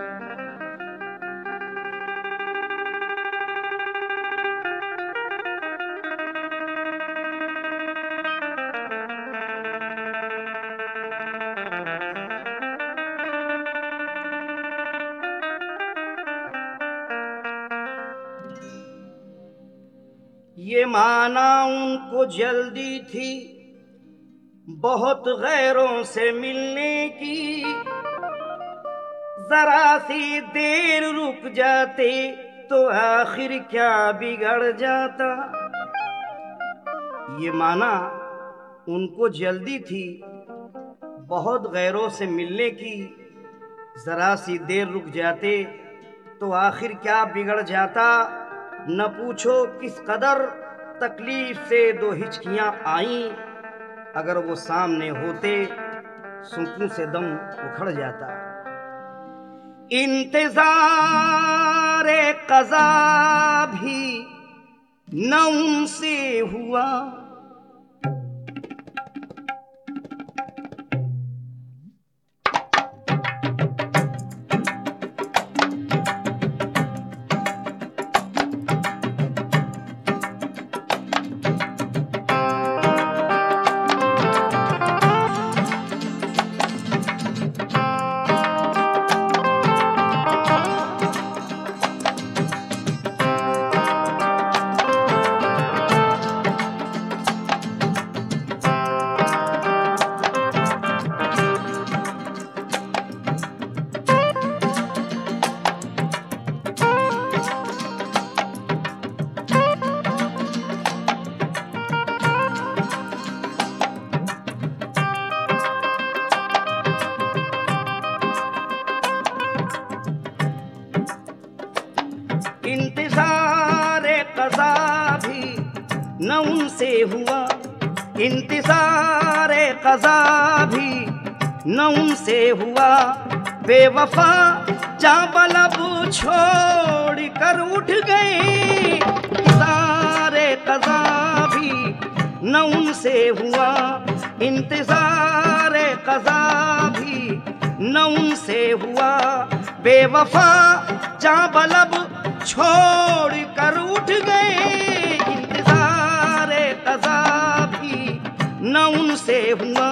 ये माना उनको जल्दी थी बहुत गैरों से मिलने की, जरा सी देर रुक जाते तो आखिर क्या बिगड़ जाता। ये माना उनको जल्दी थी बहुत गैरों से मिलने की, जरा सी देर रुक जाते तो आखिर क्या बिगड़ जाता। न पूछो किस कदर तकलीफ से दो हिचकियां आईं, अगर वो सामने होते सुकून से दम उखड़ जाता। इंतज़ार क़ज़ा भी न उनसे हुआ, इंतज़ार क़ज़ा भी न उनसे हुआ, इंतज़ार क़ज़ा भी न उनसे हुआ। बेवफा चाबलब छोड़ कर उठ गए, इंतज़ार क़ज़ा भी न उनसे हुआ, इंतज़ार क़ज़ा भी न उनसे हुआ। बेवफा चाबलब छोड़ कर उठ गए, इंतज़ार क़ज़ा भी न उनसे हुआ।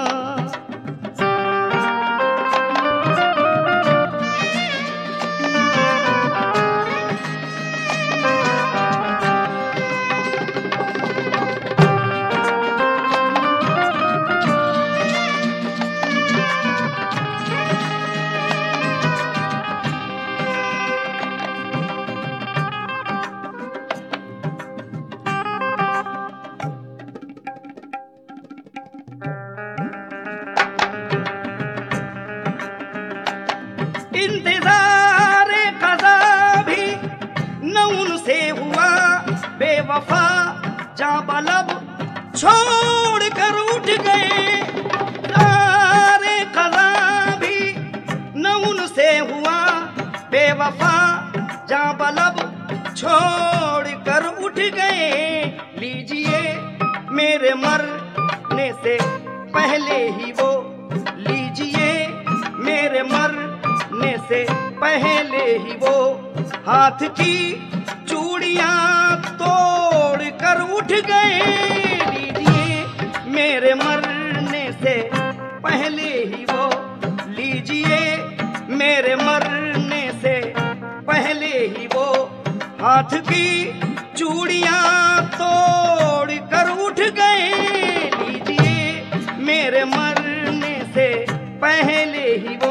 इंतज़ार क़ज़ा भी न उनसे हुआ, बेवफा चाबलब छोड़ कर उठ गए। इंतज़ार क़ज़ा भी न उनसे हुआ, बेवफा चाबलब छोड़ कर उठ गए। लीजिए मेरे मरने से पहले ही वो, लीजिए मेरे मरने से पहले ही वो हाथ की चूड़ियां तोड़ कर उठ गए। लीजिए मेरे मरने से पहले ही वो, लीजिए मेरे मरने से पहले ही वो हाथ की चूड़ियां तोड़ कर उठ गए। लीजिए मेरे मरने से पहले ही वो।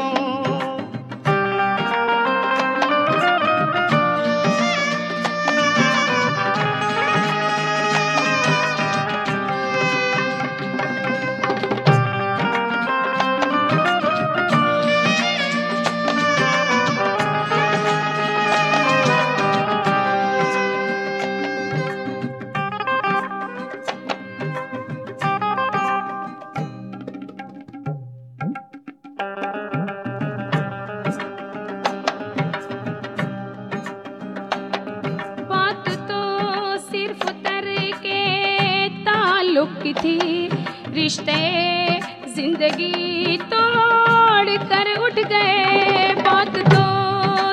की थी रिश्ते जिंदगी तोड़ कर उठ गए। बात तो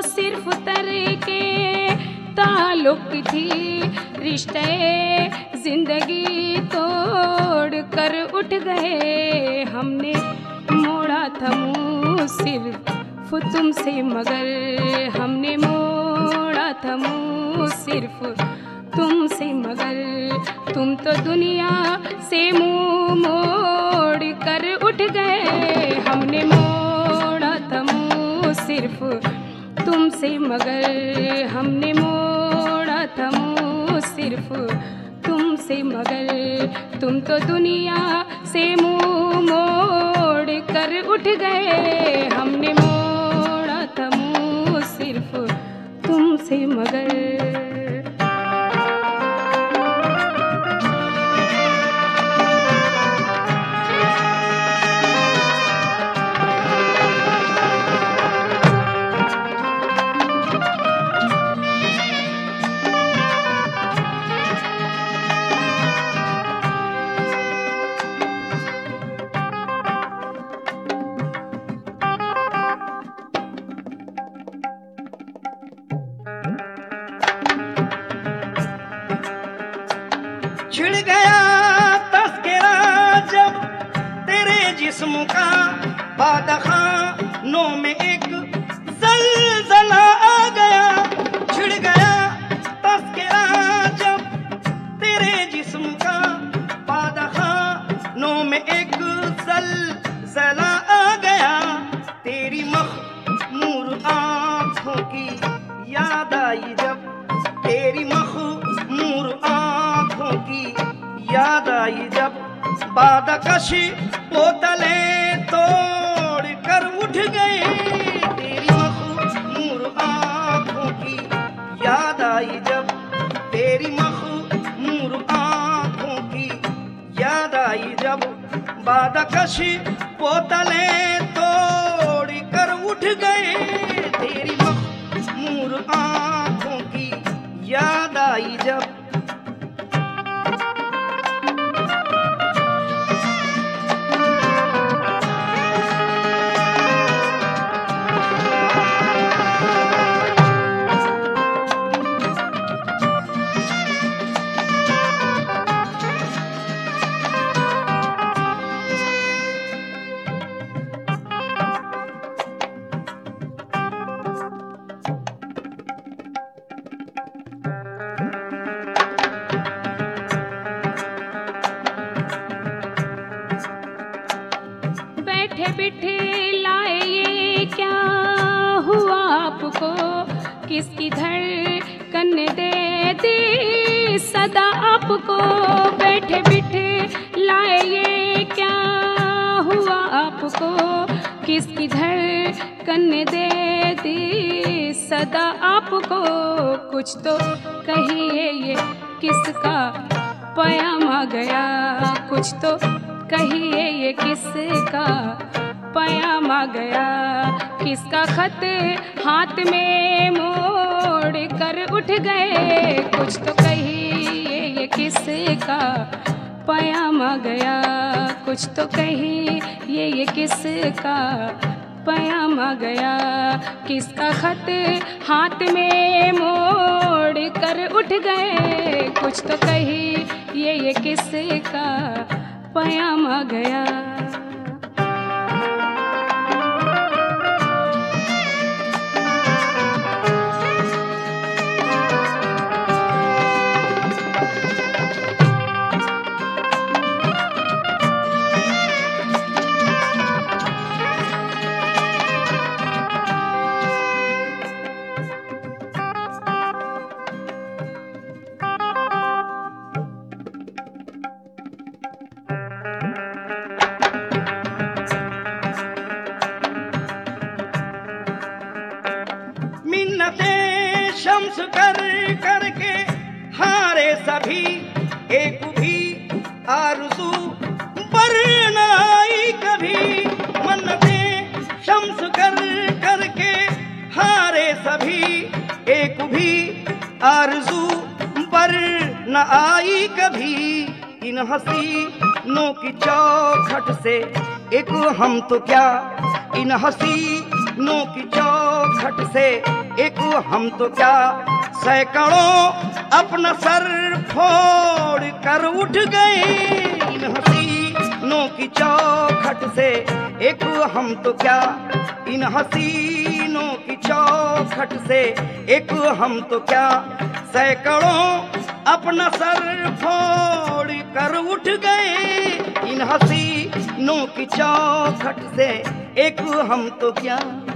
ताल्लुक थी, रिश्ते जिंदगी तोड़ कर उठ गए। हमने मोड़ा था मुँह सिर्फ तुमसे, मगर हमने मोड़ा था मुँह सिर्फ तुमसे, मगर तुम तो दुनिया से मुँह मोड़ कर उठ गए। हमने मोड़ा था मुँह सिर्फ तुमसे, मगर हमने मोड़ा था मुँह सिर्फ तुमसे, मगर तुम तो दुनिया से मुँह मोड़ कर उठ गए। हमने मोड़ा था मुँह सिर्फ तुमसे, मगर छिड़ गया तस्करा जब तेरे जिस्म का, बादखानों में एक ज़लज़ला आ गया। छिड़ गया तस्करा जब तेरे जिस्म का, बादखानों में एक ज़लज़ला आ गया। तेरी मखमूर आँखों की याद आई जब, तेरी मखमूर आँखों की याद आई जब, बादकशी बोतलें तोड़ कर उठ गए। तेरी मखमूर आँखों की याद आई जब, तेरी मखमूर आँखों की याद आई जब, बादकशी बोतलें तोड़ कर उठ गए। तेरी मखमूर आँखों की याद आई जब। बैठे बिठे लाए ये क्या हुआ आपको, किसकी धड़कन दे दी सदा आपको। बैठे बिठे लाए ये क्या हुआ आपको, किसकी धड़कन दे दी सदा आपको। कुछ तो कहिए ये किसका पैगाम आ गया, कुछ तो कहिए ये किसका पैगाम आ गया। किसका खत हाथ में मोड़ कर उठ गए। कुछ तो कहिए ये किसका पैगाम आ गया, कुछ तो कहिए ये किसका पैगाम आ गया। किसका खत हाथ में मोड़ कर उठ गए। कुछ तो कहिए ये किसका पैगाम आ गया। शम्स कर करके हारे सभी, एक भी आरज़ू पर न आई कभी। मन्नतें शम्स कर करके हारे सभी, एक भी आरज़ू पर न आई कभी। इन हसीनों की चौखट से एक हम तो क्या, इन हसीनों की चौखट से एक हम तो क्या, सैकड़ों अपना सर फोड़ कर उठ गए। इन हसीनों की चौखट से एक हम तो क्या, इन हसीनों की चौखट से एक हम तो क्या, सैकड़ों अपना सर फोड़ कर उठ गए। इन हसीनों की चौखट से एक हम तो क्या।